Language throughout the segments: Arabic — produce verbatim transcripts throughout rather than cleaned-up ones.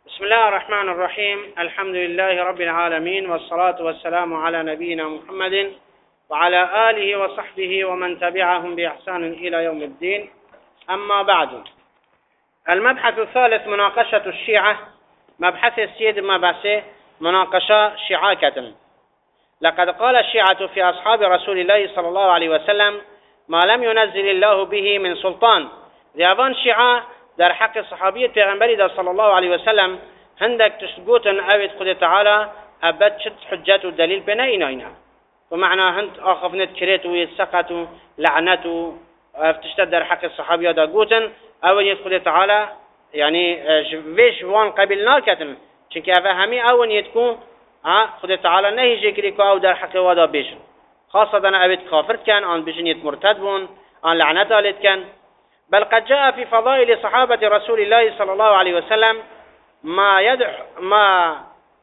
بسم الله الرحمن الرحيم. الحمد لله رب العالمين، والصلاة والسلام على نبينا محمد وعلى آله وصحبه ومن تبعهم بإحسان إلى يوم الدين. أما بعد، المبحث الثالث مناقشة الشيعة. مبحث السيد مبحث مناقشة شيعة. لقد قال الشيعة في أصحاب رسول الله صلى الله عليه وسلم ما لم ينزل الله به من سلطان. ذيابان شيعة در حق صحابية پیغمبری در صلى الله عليه وسلم هندك تشتقوتن اوید خود تعالى ابد شد حجات و دلیل بنا اینا اینا ومعنى هند آخفنت كريت ويسقط لعنت افتشتد در حق الصحابية دا قوتن اوید خود تعالى يعني ويش وان قبل ناكتن چنك افا همي اون يتكون خود تعالى نهي جكري كو او در حق وادا بيشن، خاصة اوید كافرت كان آن بيشن يت مرتد بون آن لعنت آلت كان. بل قد جاء في فضائل صحابة رسول الله صلى الله عليه وسلم ما يدح ما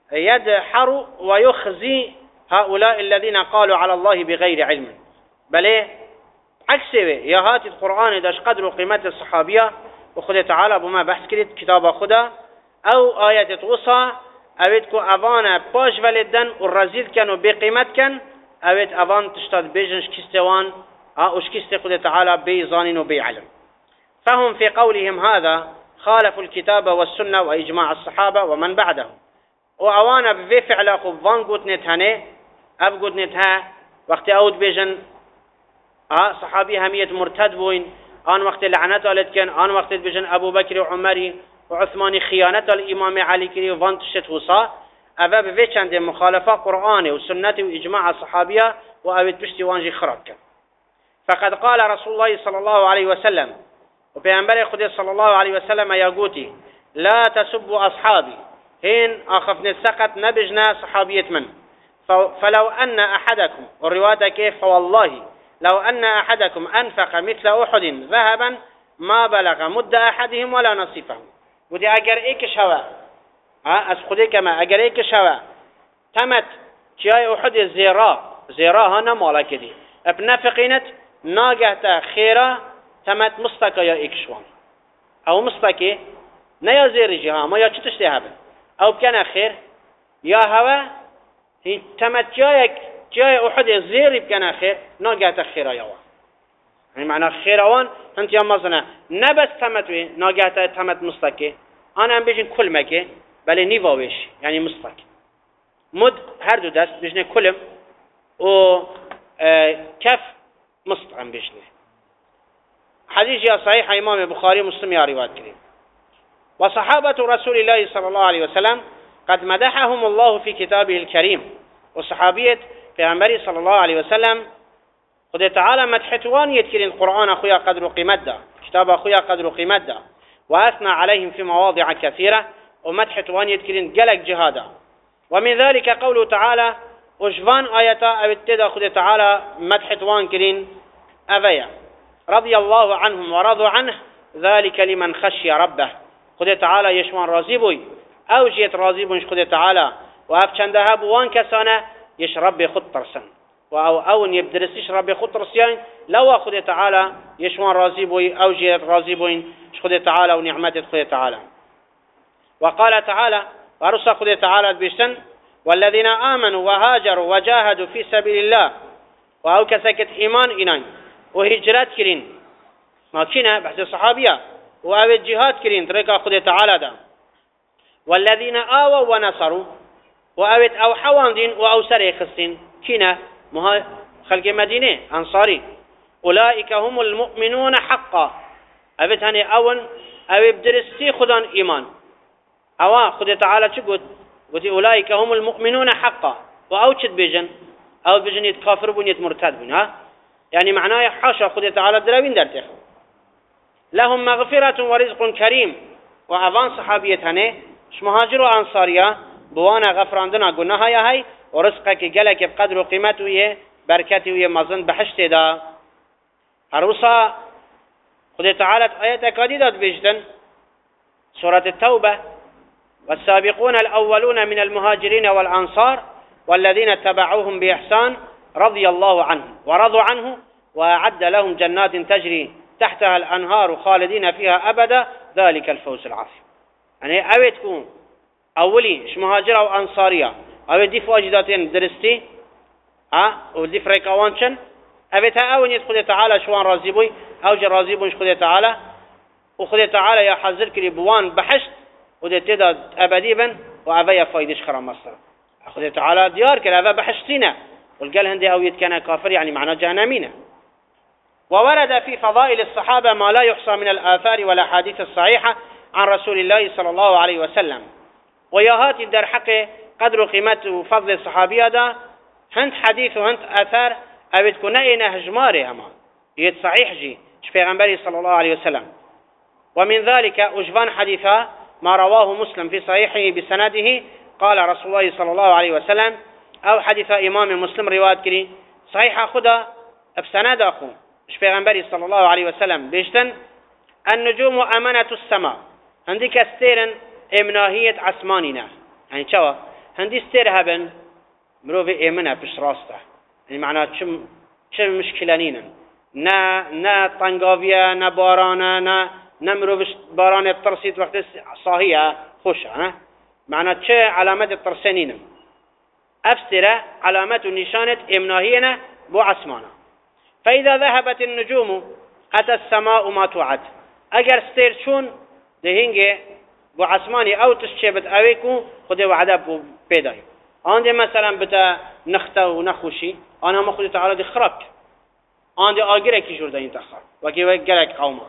يدحر ويخزي هؤلاء الذين قالوا على الله بغير علم. بل عكسه يا هات القرآن داش قدر قيمة الصحابية وخد تعالى بما بحث كريت كتاب خدا أو آيات توصى أويدكو أفانا باش ولدن والرزيل كانوا بقيمة كان أويد أفان تشتاد بيجنش كستوان أوش كست خد تعالى بيزانين وبيعلم. فهم في قولهم هذا خالفوا الكتاب والسنة وإجماع الصحابة ومن بعدهم. وأوانا بفي فعلا خبان قوت نتهني أب قوت نتها وقت أود بيجن آه صحابي همية مرتد بوين آن وقت لعنات آلت كان آن وقت بيجن أبو بكر وعمري وعثماني خيانة الإمام علي كري وفان تشت وصا أبا بفي چند مخالفة قرآن وسنة وإجماع الصحابية وأبد بشتي وانجي خرابك. فقد قال رسول الله صلى الله عليه وسلم وبيعنبري خدي صلى الله عليه وسلم يقولي لا تسبوا أصحابي هين أخفن السقط نبجنا صحابية من فلو أن أحدكم والرواية كيف فوالله لو أن أحدكم أنفق مثل أحد ذهبا ما بلغ مد أحدهم ولا نصيفه. ودي أجر إيك شوا أه أسخدي كما أجر إيك شوا تمت جاي أحد زيرا زيرا هنا مالا كدي بنفقينت ناجهت خيرا تمت مستكا يا إكشوان أو مستكي نيا زير جها ما يا تشتشتي هبن أو كان خير يا هوا هي تمت جايك جاي أحد زير بكان خير ناجهت خيرا يوا يعني معنى خيروان أنت يا مزنا نبس تمت ناجهت تمت مستكي أنا أم بيجن كل مكي بل نيفاويش يعني مستكي مد هردو دست بيجن كلم و اه كف مستعم بيجنه. حديث يا صحيح إمام البخاري ومسلم يا رواية كريم. وصحابة رسول الله صلى الله عليه وسلم قد مدحهم الله في كتابه الكريم. وصحابية پیغمبر صلى الله عليه وسلم خد تعالى مدحتوان يذكر القرآن أخويا قدر قيمته كتاب أخويا قدر قيمته وأثنى عليهم في مواضع كثيرة ومدحتوان يذكر قلق جهادا. ومن ذلك قوله تعالى وجفان آياتا أو اتدى خد تعالى مدحتوان كرين أبيا رضي الله عنهم ورضوا عنه ذلك لمن خشي ربه. خد تعالى يشوان راضيبوي او جيت راضيبونش خد تعالى واب چنده بوان كسانه يش ربي خد ترسن او اون يبدرسيش ربي خد ترسيان لو خد تعالى يشوان راضيبوي او جيت راضيبوين خد تعالى ونعمته خد تعالى. وقال تعالى ورسى خد تعالى بيشتن والذين آمنوا وهاجروا وجاهدوا في سبيل الله وأو كسكت إيمان إنان وهجرات كرين ما كنا بحث الصحابية وأو الجهاد كرين طريقة خد تعالى دا. والذين آووا ونصروا وأو أو حوان دين وأو سري خصين كنا مها خلق مدينة أنصاري أولئك هم المؤمنون حقا أبت هني أون أو بدرستي خدان إيمان أو خد تعالى شقد وتي أولئك هم المؤمنون حقا وأو شد بيجن أو بيجن يتكافر بون يتمرتد بون ها يعني معناه حاشا خد تعالى دراوين درتخ لهم مغفرة ورزق كريم. وأفان صحابيتهنه مهاجر وأنصاريا بوانا غفراندنا قلناها يا هاي ورزقك جلك بقدر وقيمته ويه بركته ويه مظن بحشت دا هروسا خد تعالى آيات كاديدات بيجدن سورة التوبة والسابقون الأولون من المهاجرين والأنصار والذين اتبعوهم بإحسان رضي الله عنهم ورضوا عنه وأعد لهم جنات تجري تحتها الأنهار خالدين فيها أبدا ذلك الفوز العظيم. يعني أويتكم أولي مهاجرة وأنصارية أو دي فواجداتين درستي ها ودي فريقوانشن أبيتها أول يدخل تعالى شوان رازيبوي أو جر رازيبوش خذ تعالى وخذ تعالى يا حذر كري بوان بحشت وده تدا أبديبا وأبيا فايدش خرام مصر خذ تعالى ديار كلا أبا بحشتنا والقال هندي أو يتكنا كافر يعني معناه جهنمينا. وورد في فضائل الصحابة ما لا يحصى من الآثار والأحاديث الصحيحة عن رسول الله صلى الله عليه وسلم. وياهات در حق قدر قيمة وفضل الصحابية دا هند حديث وهند آثار أبد كنا إنا هجماري هما يد صحيح جي شفيغنبري صلى الله عليه وسلم. ومن ذلك أجبان حديثا ما رواه مسلم في صحيحه بسنده قال رسول الله صلى الله عليه وسلم أو حديث إمام مسلم رواية كري صحيح خدا بسند أخو شفيغنبري صلى الله عليه وسلم بيشتن النجوم أمانة السماء عندك استيرن امناهية عسماننا يعني شوا هندي استير هبن مروفي امنة بش راسته يعني معناه شم شم مشكلانين نا نا طنقافيا نا بارانا نا نمروفش باران الترسيت وقت صاهية خوش ها معناه شو علامات الترسانين أفسر علامات نشانة امناهينا بو عسمانا. فإذا ذهبت النجوم أتى السماء ما توعد أجر ستير شون دهينجي بو عسماني أو تشبت أويكو خده وعده بو بيداي عندي مثلا بتا نخته ونخوشي أنا ما خده تعالى دي خرق عندي آجره كي جورده ينتخر وكي وقلق قوما.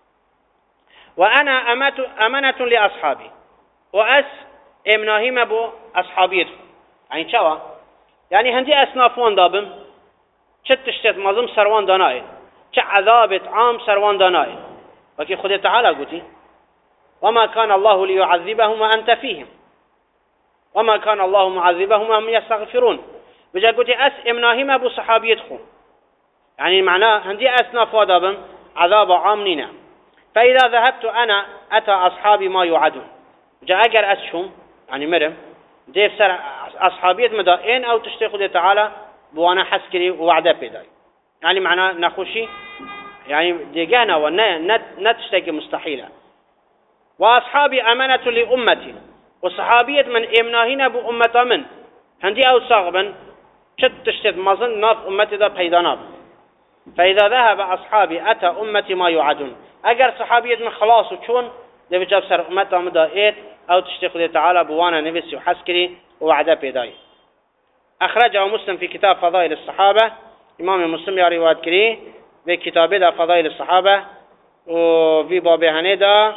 وأنا أمات أمانة لأصحابي وأس إمناهيم بو أصحابيته يعني شوا يعني هندي أصنافون دابم چه تشتت مظلم سروان دانائي چه عذابت عام سروان دانائي وكي خده تعالى قلتي وما كان الله ليعذبهم وأنت فيهم وما كان الله معذبهم وهم يستغفرون بجا قلتي أس إمناهيم أبو صحابي خو يعني معناه هندي أسناف ودابم عذاب عامنين. فإذا ذهبت أنا أتى أصحابي ما يوعدون بجا أجر أسشم يعني مرم ديف سر أصحابيت مدائن أو تشتي خده تعالى بوانا حسكري ووعده بيداي يعني معناه نخوشي يعني ديجانا ونا نتشتكي مستحيلة. وأصحابي أمانة لأمتي وصحابية من إمناهين بأمة من هندي أو صاغبا شد تشتد مظن ناف أمتي ذا بيداناب. فإذا ذهب أصحابي أتى أمتي ما يوعدون أجر صحابية من خلاص وشون ده بجاب سر أمتها مدائت أو تشتغل تعالى بوانا نفسي وحسكري ووعده بيداي. أخرجه مسلم في كتاب فضائل الصحابة إمام مسلم يا رواية كري في كتابه ده فضائل الصحابة وفي بابه هندا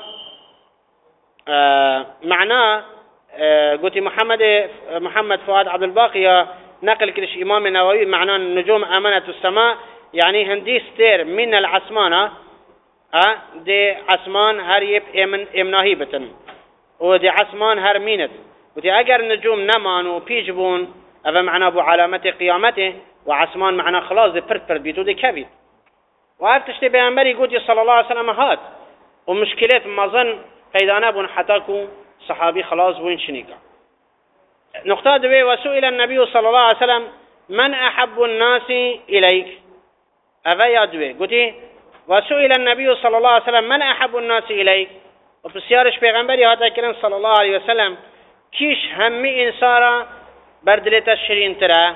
آه معناه آه قلت محمد محمد فؤاد عبد الباقي نقل كرش إمام النووي معناه النجوم أمانة السماء يعني هندي ستير من العسمانة آه دي عسمان هر يب امن امناهي بتن ودي عسمان هر مينت ودي اگر نجوم نمان وبيجبون هذا معناه ابو علامة قيامته وعسمان معناه خلاص دي برد برد بيتو دي كبير. وعفتشتي بيانبري قلت صلى الله عليه وسلم هات ومشكلات مظن قيدانا بون حتاكو صحابي خلاص بون شنيكا. نقطة دوي وسئل النبي صلى الله عليه وسلم من أحب الناس إليك هذا يا دوي قلت وسئل النبي صلى الله عليه وسلم من أحب الناس إليك وبسيارش بيغنبري هذا كلام صلى الله عليه وسلم كيش همي إنسارا بردلت الشرين ترى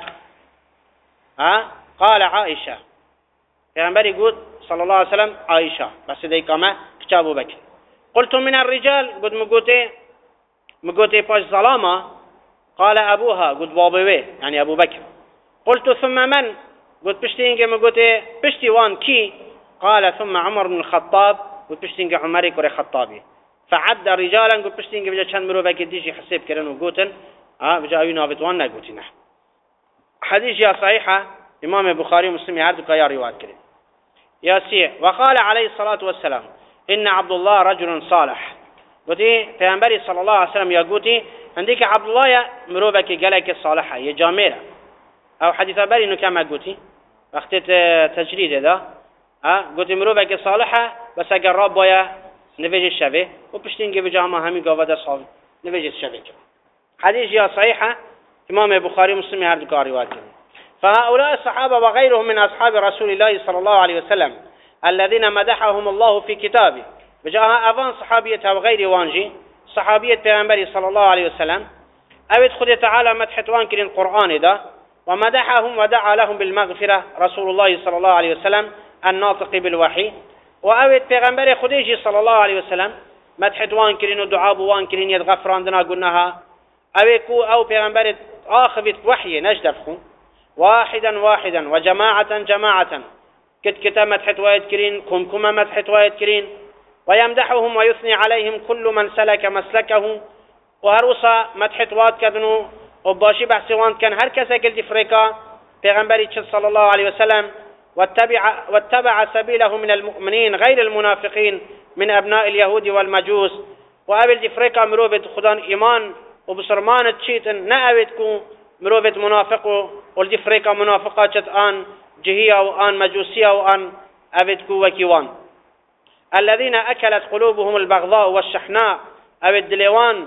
ها قال عائشة بيغنبري قلت صلى الله عليه وسلم عائشة بس دي كما كتابه بك. قلت من الرجال قلت مقوتي مقوتي باش ظلامة قال أبوها قلت بابوي يعني أبو بكر. قلت ثم من قلت بشتينك مقوتي بشتي وان كي قال ثم عمر بن الخطاب قلت بشتينك عمري كوري خطابي. فعد رجالا قلت بشتينك بجا كان مرو بك ديجي حسيب كرن وقوتن ها بجا أبي نابت وانا قلتنا حديث يا صحيحة إمام البخاري ومسلم يعرضك يا روايات كريم يا سيع. وقال عليه الصلاة والسلام إن عبد الله رجل صالح قلتي پیغمبر صلى الله عليه وسلم يا قلتي عندك عبد الله يا مرو بك قالك صالحة يا جامرة أو حديث بري إنه كما قلتي وقت تجريد هذا ها قلتي مرو بك صالحة بس أجر رب ويا نفيج الشبه وبشتينك بجامع همي قوة صالح نفيج الشبه. حديث يا صحيحة إمام البخاري ومسلم يعرضك روايات. فهؤلاء الصحابة وغيرهم من أصحاب رسول الله صلى الله عليه وسلم الذين مدحهم الله في كتابه بجاء أفان صحابيتها وغير وانجي صحابية پیغمبر صلى الله عليه وسلم اوید خود تعالى مدحتوان كرين قرآن ده ومدحهم ودعا لهم بالمغفرة رسول الله صلى الله عليه وسلم الناطق بالوحي وأويت پیغمبر خديجي صلى الله عليه وسلم مدحتوان كرين ودعا بوان كرين يتغفراندنا قلناها أويكو أو پیغمبر آخذت وحي نجدفكم واحدا واحدا وجماعة جماعة كت كتا مدحتوات كرين كمكما مدحتوات كرين ويمدحهم ويثني عليهم كل من سلك مسلكه وهروسا مدحتوات كذنو وباشي بحثوان كان هر كسا قلت فريقا پیغمبر صلى الله عليه وسلم واتبع, واتبع سبيله من المؤمنين غير المنافقين من أبناء اليهود والمجوس وقبل فريقا مروفة خدان إيمان وبصرمان تشيتن نأويتكو مروفة منافق والدي فريقا منافقة آن جهية وآن مجوسية وآن أبدكو وكيوان الذين أكلت قلوبهم البغضاء والشحناء أبد دليوان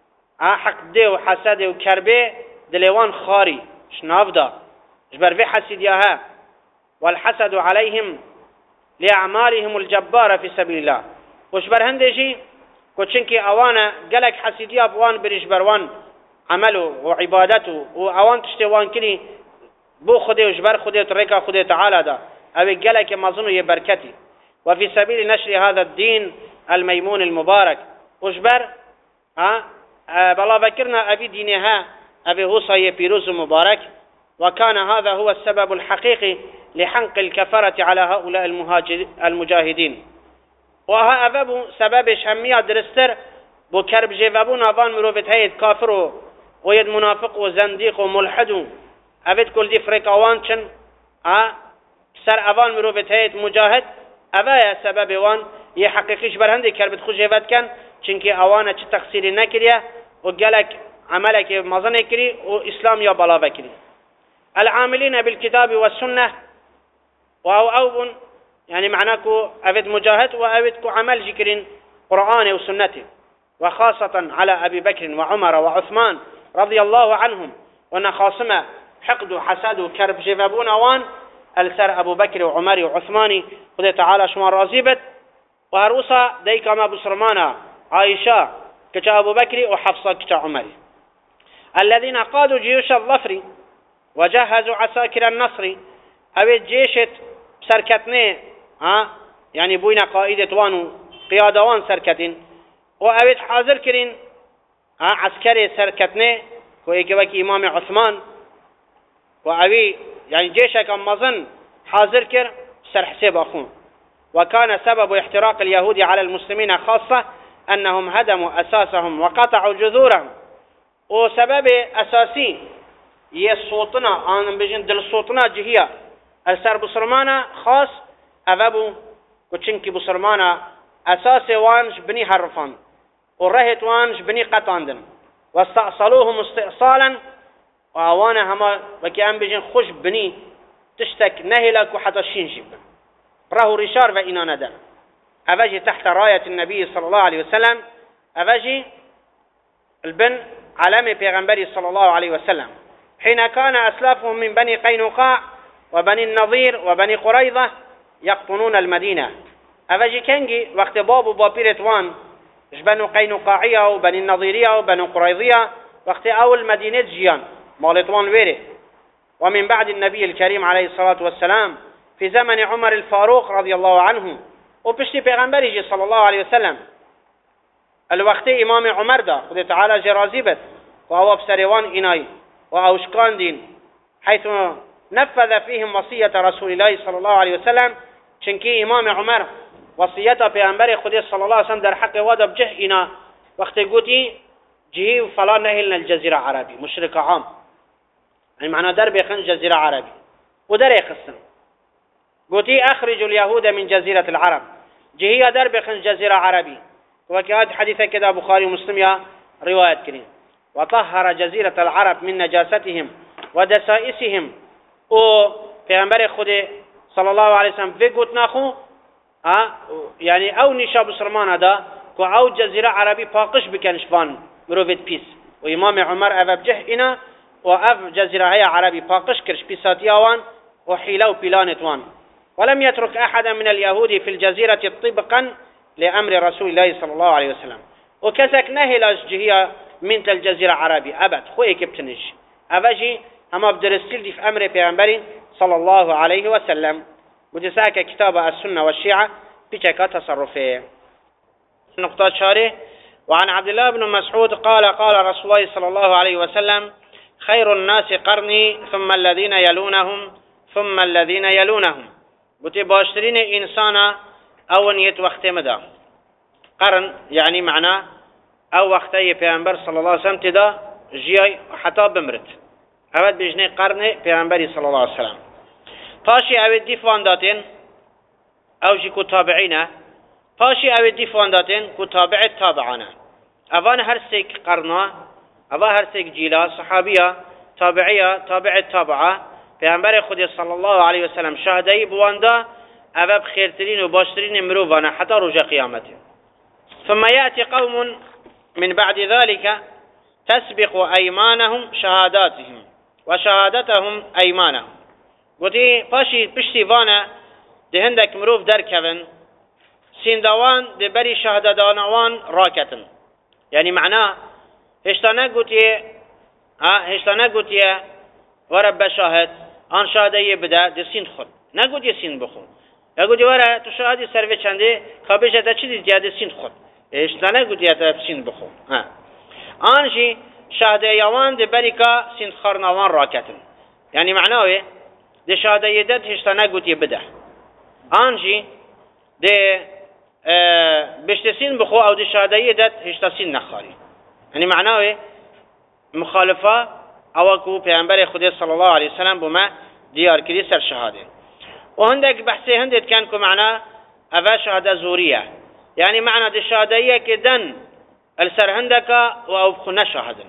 حق دي وحسد وكربي دليوان خاري شنافدا جبر في حسديها والحسد عليهم لأعمالهم الجبارة في سبيل الله وشبر هندجي كوتشنكي أوانا قالك حسديا بوان برجبروان عمله وعبادته وأوان تشتوان كلي بو خدي وجبر خدي وتريكا خدي تعالى دا أبي قالك مظنو يبركتي وفي سبيل نشر هذا الدين الميمون المبارك وجبر ها أه بلا فكرنا أبي دينها أبي هوصا يبيروز مبارك وكان هذا هو السبب الحقيقي لحنق الكفرة على هؤلاء المجاهدين وها أبابو سبب شهمية درستر بو كرب جيبابو نافان مروفت هيد كافر ويد منافق وزنديق وملحد أبد كل دي فريقوان چن أه سر أفان مروفت هيد مجاهد أبايا سبب وان يحققش برهندي كربت خو جيبات كان چنكي أوانا چه تقصيري نكريا وقالك عملك مظنه كري وإسلام يا بلاوه كري العاملين بالكتاب والسنة وهو أوبن يعني معناكو أفد مجاهد وأفدكو عمل جكرين قرآن وسنته وخاصة على أبي بكر وعمر وعثمان رضي الله عنهم وأن خاصمة حقد وحساد وكرب جبابون وان السر أبو بكر وعمر وعثماني قد تعالى شما رازيبت وهروسا ديك ما بسرمانا عائشة كتا أبو بكر وحفصة كتا عمر الذين قادوا جيوش الظفر وجهزوا عساكر النصر أبي جيشت سركتني ها يعني بوينا قائدة وانو قيادة وان سركتين وأبي حاضر كرين ها عسكري سركتني ويكوك إمام عثمان وأبي يعني جيشك مظن حاضر كر سر حساب أخون وكان سبب احتراق اليهود على المسلمين خاصة أنهم هدموا أساسهم وقطعوا جذورهم وسبب أساسي يصوتنا أنا بجن دل صوتنا جهية السر بصرمانا خاص أبابو كتشنكي بصرمانا أساس وانش بني حرفان ورهت وانش بني قطاندن واستأصلوهم استئصالا وأوانا هما وكي أم بجن خوش بني تشتك نهلك وحتى الشينجب راه رشار وإنا ندر أفجي تحت راية النبي صلى الله عليه وسلم أفجي البن علامة پیغمبري صلى الله عليه وسلم حين كان أسلافهم من بني قينقاع وبني النظير وبني قريظة يقطنون المدينة أفجي كنجي وقت بابو بابيرت وان بنو قينقاعية وبني النظيرية وبنو قريظية وقت أول مدينة جيان مالتوان ويري ومن بعد النبي الكريم عليه الصلاة والسلام في زمن عمر الفاروق رضي الله عنه وبشتي پیغمبري صلى الله عليه وسلم الوقت إمام عمر دا خد تعالى جرازيبت وهو بسريوان إناي وأوشكان دين حيث نفذ فيهم وصية رسول الله صلى الله عليه وسلم چنكي إمام عمر وصيته پیغمبر خد صلى الله عليه وسلم در حق وادب جه إنا وقت قوتي جهي فلا نهلنا الجزيرة عربي مشرك عام يعني معنى در بيخن جزيرة عربي ودر يخصن قوتي أخرجوا اليهود من جزيرة العرب جهية در بيخن جزيرة عربي وكاد حديثة كده بخاري ومسلم يا رواية كريم وطهر جزيرة العرب من نجاستهم ودسائسهم و پیغمبر خود صلى الله عليه وسلم في قوت ناخو يعني او نشاب سرمان دا كو او جزيرة عربي باقش بكنش فان مروفيت بيس وإمام عمر أفب جه إنا وأف جزيرة هي عربي باقش كرش بيساتيا وان وحيلو بلانت وان ولم يترك أحدا من اليهود في الجزيرة طبقا لأمر رسول الله صلى الله عليه وسلم وكسك نهلاش جهية من الجزيرة العربية أبد خوي كبتنج أفجي أما بدرستيل دي في أمر بيعنبري صلى الله عليه وسلم وتساك كتاب السنة والشيعة بشكل تصرفية. نقطة شارح. وعن عبد الله بن مسعود قال قال رسول الله صلى الله عليه وسلم خير الناس قرني ثم الذين يلونهم ثم الذين يلونهم. قلت باشترين إنسانا أو نيت وقت مدى قرن يعني معناه أو وقتي پیامبر صلى الله عليه وسلم تدا جياي حتى بمرت أود بجني قرن پیامبري صلى الله عليه وسلم پاشي أود ديفوان داتين أو جي كتابعينه پاشي أود ديفوان داتين كتابع التابعانه أفان هرسيك قرنا أفا هرسيك جيلا صحابية تابعية تابع التابعة پیامبر خود صلى الله عليه وسلم شهدي بواندا أبا بخيرترين وباشترين مروفانا حتى رجع قيامته. ثم يأتي قوم من بعد ذلك تسبق أيمانهم شهاداتهم وشهادتهم أيمانهم. قلتي باشي بشتي فانا ده هندك مروف در كفن سيندوان ده بري شهادتانوان راكتن يعني معناه هشتانا قلتي ها هشتانا قلتي ورب شاهد آن شهادة بده ده سين خود نقول سين بخو يقول ورا تو شهادي سروي چنده خابش ده چی زیاده سين خود هشتانا قلتي ده سين بخو ها آنجي شهادة يوان ده بريكا سين خارنوان راكتن يعني معناه ايه ده شهادة يدد هشتانا قلتي بده آنجي ده اه بشتسين بخو او ده شهادة يدد هشتسين نخاري يعني معناه ايه مخالفة او کو پیامبر خدا صلی الله علیه وسلم بما دیار کردی سر شهاده و هندك بحثی هندت كان کو معنا اوا شهاده زوریه يعني معنى دي شهاديه كدن السر هندك او خنا شهادن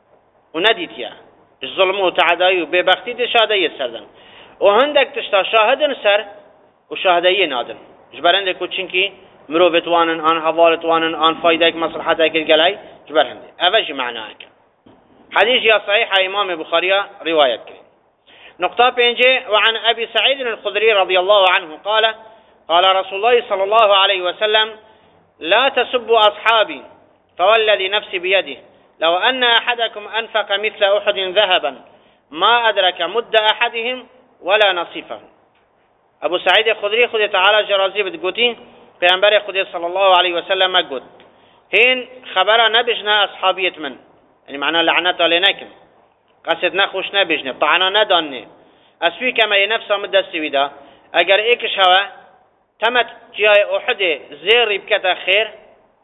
ونديتيا الظلم وتعداي وببختي دي شهاديه سردن وهندك تشتا شاهدن سر وشهاديه نادن جبرند کو چنکی مروبت وانن ان حوالت وانن ان فايدك مصلحتك الجلاي جبرند اواج معناك حديث يا صحيح إمام البخاري رواية كريم. نقطة بينجي وعن أبي سعيد الخدري رضي الله عنه قال قال رسول الله صلى الله عليه وسلم لا تسبوا أصحابي فوالذي نفسي بيده لو أن أحدكم أنفق مثل أحد ذهبا ما أدرك مد أحدهم ولا نصيفه. أبو سعيد الخدري خذ تعالى جرازي بتقولي بينبري خذ صلى الله عليه وسلم قد هين خبر نبجنا أصحابية من يعني معناه لعنت عليناكم قصد نخوش نبجنه طعنا ندانه اسوي كما ينفسه مدستي ودا اگر ايكش هوا تمت جاي احد زير بكتا خير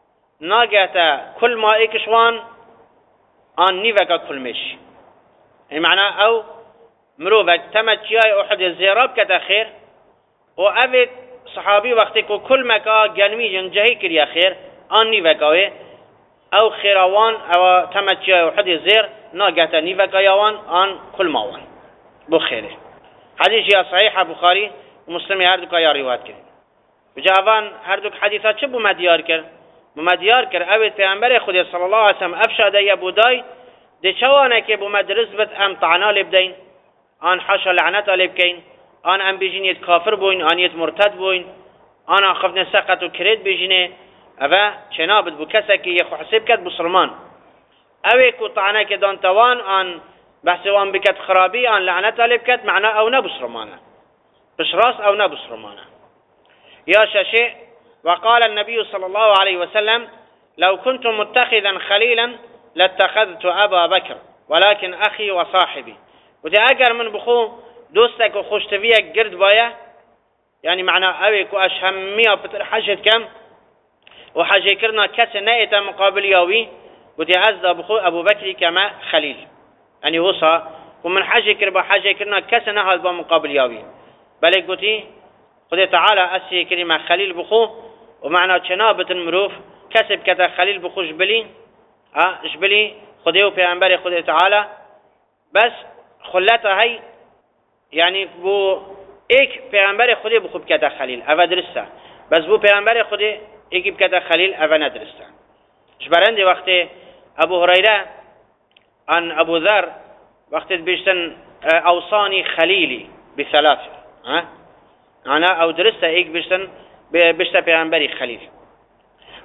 ناقتا كل ما ايكش وان ان نيفكا كل مش يعني معناه او مروفك تمت جاي احد زير بكتا خير وابد صحابي وقتكو كل مكا جنمي جنجهي كريا خير ان نيفكاوه او خيروان او تمتشي وحد زير ناقتا نيفكا يوان ان كل ماوان بخيره. حديث يا صحيح بخاري ومسلم هردوك يا روايات كر وجاوان هردوك حديثات شبو مديار كر مديار كر اوید پیامبر خدا صلى الله عليه وسلم افشاده يا بوداي دي چوانه که بو مدرس بد ام طعنا لبدين ان حاشا لعنت لبكين ان ام بيجينيت كافر بوين ان يت مرتد بوين انا خفنا سقط وكريت بيجينه اوه چنابت بو کسی که یخو حساب کد بسلمان اوه کو طعنه که دان توان آن بحث وان بکد خرابی آن لعنت علی بکد معنا او نبسرمانه بشراس او نبسرمانه. يا شاشي وقال النبي صلى الله عليه وسلم لو كنت متخذا خليلا لاتخذت أبا بكر ولكن أخي وصاحبي. وتي أجر من بخو دوستك وخشتفيك قرد بايا يعني معنى أويك وأشهمية بتر حاجت كم وحاجة كرنا كاس نائتا مقابل ياوي وتي أزد بخو أبو بكر كما خليل يعني وصى ومن حاجة كربا حاجة كرنا كاس نهال مقابل ياوي بل قلتي خذ تعالى أسي كلمة خليل بخو ومعنى جنابة المروف كسب كذا خليل بخو جبلي اه جبلي خذيه بيعنبري خذ تعالى بس خلتها هي يعني بو ايك بيعنبري خذيه بخو بكذا خليل افا درسته بس بو بيعنبري خذيه ايك بكذا خليل افا ندرسته جبرندي وقت ابو هريرة عن ابو ذر وقت بيشتن اوصاني خليلي بثلاثة ها أنا أو درست إيك بشتن بشتا بيعنبري خليل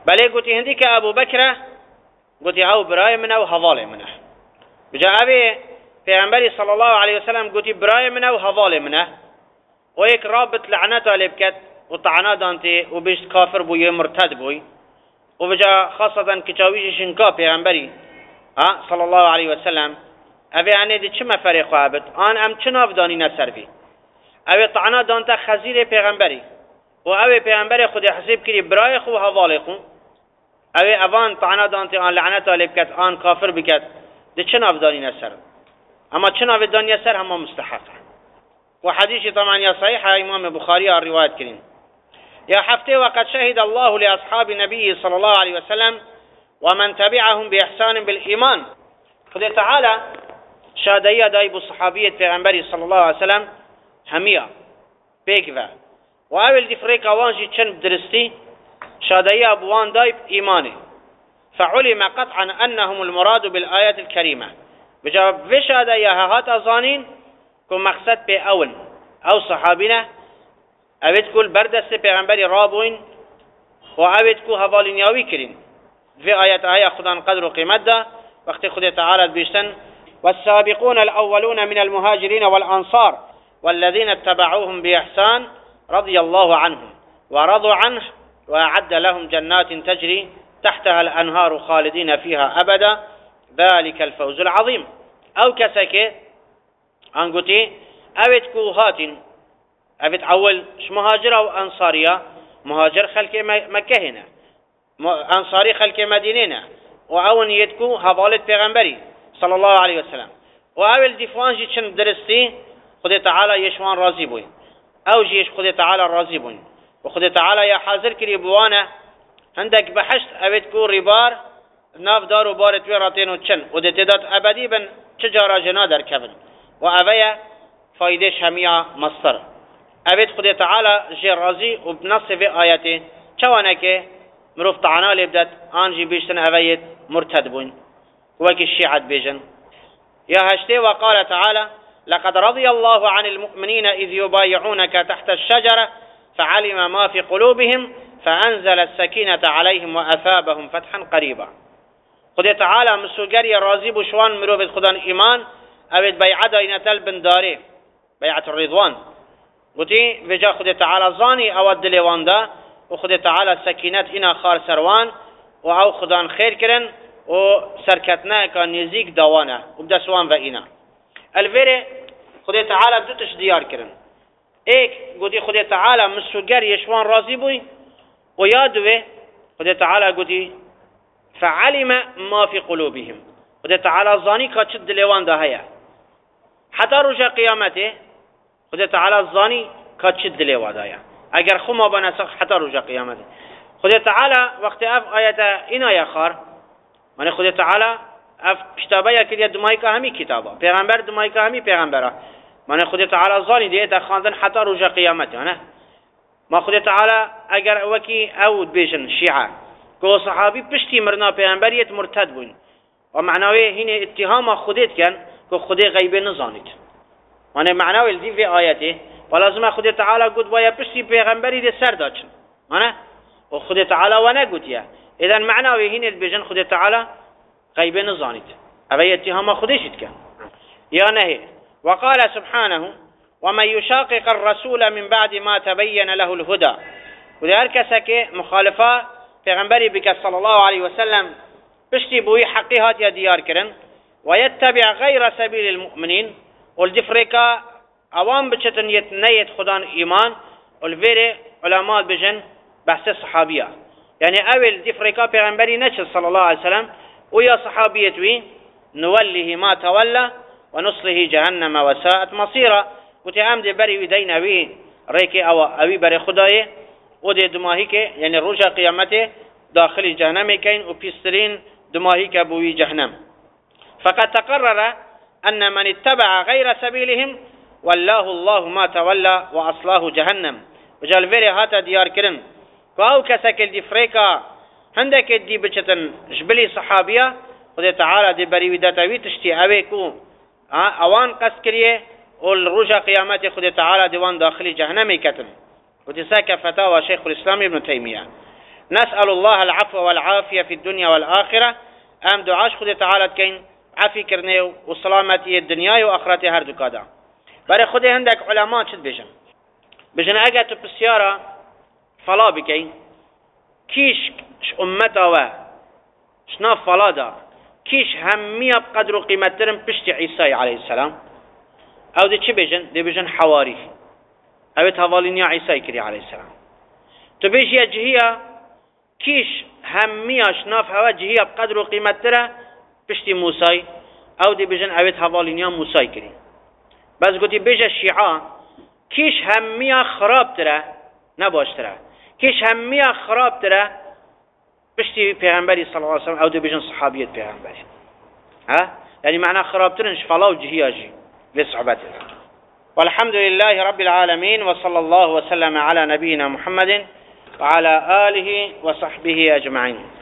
بلي قوتي هنديك أبو بكر قوتي هاو براي منه وهضالي منه بجا أبي پیغمبری صلی الله علیه وسلم گوتی برای منه و حواله منه و یک رابط لعنت علی بکت و طعنا دانتی و بیشت کافر بوی مرتد بوی و بجا خاصتا کچاویش شنکا پیغمبری صلی الله علیه وسلم اوی عنی دی چه مفری خوابت آن ام چه نافدانی نسر بی اوی طعنا دانتا خزیر پیغمبری و اوی پیغمبری خود حسیب کری برای خو حواله خو اوی اوان طعنا دانتی آن لعنت علی بکت آن کافر بکت دی چه نافدانی نسر اما چنا في الدنيا سر هم مستحقة وحديث طبعا يا صحيح امام بخاري الرواية كريم يا حفتي وقد شهد الله لأصحاب النبي صلى الله عليه وسلم ومن تبعهم بإحسان بالإيمان قد تعالى شهدية دايب الصحابية پیغمبري صلى الله عليه وسلم همية بيكفا وأول دفريق وانجي چن درستي شهدية أبوان دايب إيماني فعلم قطعا أنهم المراد بالآيات الكريمة بجواب وشاده یا هات ازانین که مقصد به اول او صحابینه اوید کل بردست پیغمبری رابوین و اوید که حوالینیاوی کرین في آيات آية خدان قدر وقيمة ده وقت خد تعالى بيشتن والسابقون الأولون من المهاجرين والأنصار والذين اتبعوهم بإحسان رضي الله عنهم ورضوا عنه وأعد لهم جنات تجري تحتها الأنهار خالدين فيها أبدا ذلك الفوز العظيم أو كسكي أنقتي أبت كوهات أبت أول مهاجر أو أنصارية مهاجر خلق مكة هنا أنصاري خلق مدينة وأول يدكو هضالة پیغمبري صلى الله عليه وسلم وأول دفوان جي چند درستي خد تعالى يشوان راضي بوي أو جيش خد تعالى راضي بوي وخد تعالى يا حاضر كري بوانا عندك بحشت أبت كو ربار ناف دار و بارت وی راتين و چن و دتدات أبدي بن چجارا جنا در كبن و أبيا فايدش هميا مصدر أبت خد تعالى جي راضي و بنص في آياته چوانك مروف طعنا لبدت آنجي بيشتن أبيت مرتد بون وكي الشيعة بيجن يا هشتي وقال تعالى لقد رضي الله عن المؤمنين إذ يبايعونك تحت الشجرة فعلم ما في قلوبهم فأنزل السكينة عليهم وأثابهم فتحا قريبا خد تعالى مسوغر يا راضي بشوان مروف خدان إيمان أبيت بيعة دينة البنداري بيعة الرضوان قلتي بجا خد تعالى ظاني أو الدليوان دا وخد تعالى سكينات إنا خار سروان وأو خدان خير كرن وسركتنا كان يزيك دوانا وبدا سوان وإنا الفيري خد تعالى دوتش ديار كرن ايك قلتي خد تعالى مسوغر يشوان راضي بوي ويادوه خد تعالى قلتي فعلم ما في قلوبهم خد تعالى ظاني كاتشد دليوان دا هيا حتى رجع قيامته خد تعالى الظاني كاتشد دليوان دا هيا اگر خما بنسخ حتى رجع قيامته خد تعالى وقت اف آيات انا يا خار من خد تعالى اف كتابه يكل دماي كهمي كتابه پیغمبر دماي كهمي پیغمبره من خد تعالى ظاني ديت خاندن حتى رجع قيامته انا ما خد تعالى اگر وكي اود بيشن شيعه كو صحابي پشتي مرنا پیغمبريت مرتد بون ومعناوي هنا اتهام خودت كان كو خودي غيبه نزانيت من معناوي الدي في آياته ولازم خود تعالى قد ويا پشتي پیغمبري دي سر داچن انا وخود تعالى وانا قد يا اذا معناوي هنا بيجن خود تعالى غيبه نزانيت ابي اتهام خودشت كان يا نهي وقال سبحانه ومن يشاقق الرسول من بعد ما تبين له الهدى وذلك مخالفه پیغمبری بك صلى الله عليه وسلم پشتی بوی حقیقات یا دیار کرن ويتبع غير سبيل المؤمنين والدفريكا اوام بچتن يت نيت خدان ايمان والفيري علماء بجن بحث صحابيه يعني اول دفريكا پیغمبری نچ صلى الله عليه وسلم ويا صحابيتوي نوله ما تولى ونصله جهنم وساءت مصيرا وتعمد بري ودينا وي ريكي او اوي بري خدايه ودي دماهيك يعني رجع قيامته داخل جهنم كين وبيسترين دماهيك بوي جهنم فقد تقرر أن من اتبع غير سبيلهم والله الله ما تولى وأصلاه جهنم وجال فيري هاتا ديار كرن كاو كسكل دي فريكا عندك دي بچتن جبلي صحابية ودي تعالى دي بريوداتاوي تشتي اويكو اوان قس كريه والرجع قيامته خدي تعالى ديوان داخل جهنم كتن وتساك فتاوى شيخ الإسلام ابن تيمية نسأل الله العفو والعافية في الدنيا والآخرة. ام دعاش خود تعالى كين عفي كرنيو وسلامتي الدنيا وآخرتي هر دو كادا. برای خود هندك علماء چد بجن بجن اگه تو بسیارا فلا بكي كيش امتا و شنا فلا دا كيش همية بقدر قيمترم بشت عيسى عليه السلام او دي چه بجن دي بجن حواري او تهوالينيا عيسى كري عليه السلام. تو بيجي جهية كيش همية شناف هوا جهية بقدر قيمتره بشت موسى او دي بجن او تهوالينيا موسى كري. بس قلت بيجي الشيعة كيش همية خراب تره نباش تره كيش همية خراب تره بشتي پیغمبری صلى الله عليه وسلم او دي بجن صحابية پیغمبری ها يعني معنى خراب ترنش فلا وجهية جي لصعبتها. والحمد لله رب العالمين وصلى الله وسلم على نبينا محمد وعلى آله وصحبه أجمعين.